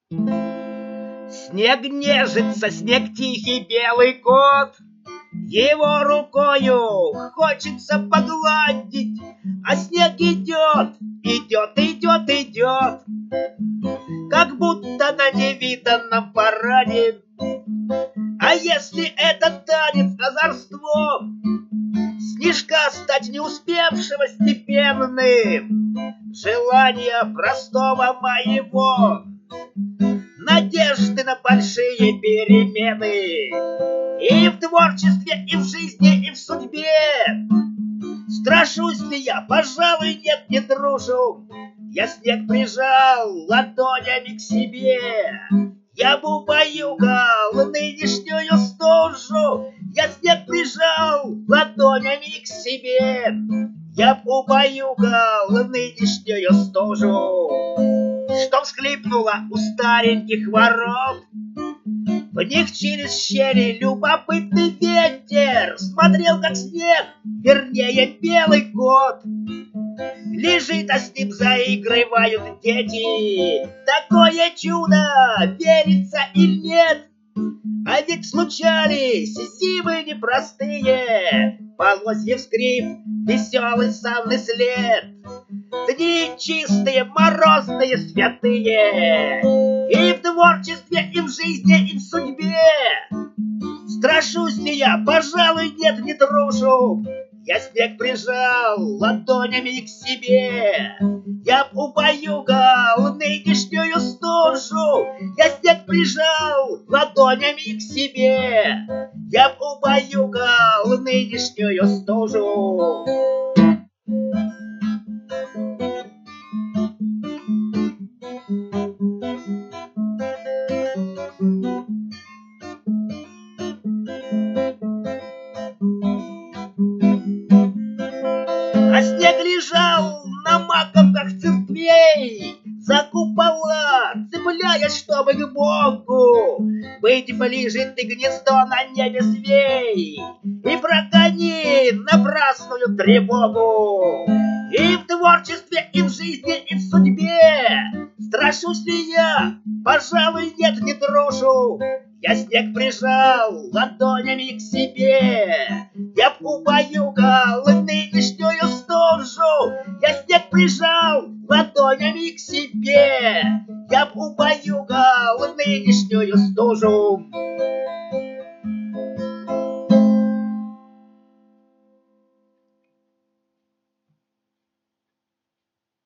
Снег нежится, снег тихий белый кот, его рукою хочется погладить, а снег идет, идет, идет, идет, как будто на невиданном параде. А если это танец озорство, снежка стать не успевшего степенным, желание простого моего, надежды на большие перемены и в творчестве, и в жизни, и в судьбе. Страшусь ли я? Пожалуй, нет, не дружу. Я снег прижал ладонями к себе. Я бы убаюкал нынешнюю стужу. Я снег прижал ладонями к себе. Я б убаюкал нынешнюю стужу, что всхлипнула у стареньких ворот. В них через щели любопытный ветер смотрел, как снег, вернее, белый кот. Лежит, а с ним заигрывают дети. Такое чудо, верится или нет? А ведь случались зимы непростые, полозьев скрип, веселый санный след. Дни чистые, морозные, святые, и в творчестве, и в жизни, и в судьбе. Страшусь ли я? Пожалуй, нет, не трушу. Я снег прижал ладонями к себе. Я б убаюкал нынешнюю стужу. Я снег прижал ладонями к себе. Я б убаюкал нынешнюю стужу. А снег лежал на маковках церквей, за купола, цепляясь, чтобы к Богу быть ближе ты гнездо на небе звей, и прогони напрасную тревогу. И в творчестве, и в жизни, и в судьбе. Страшусь ли я? Пожалуй, нет, не дружу. Я снег прижал ладонями к себе. Я б убаюкал нынешнюю стужу. Я снег прижал ладонями к себе. Я б убаюкал нынешнюю стужу.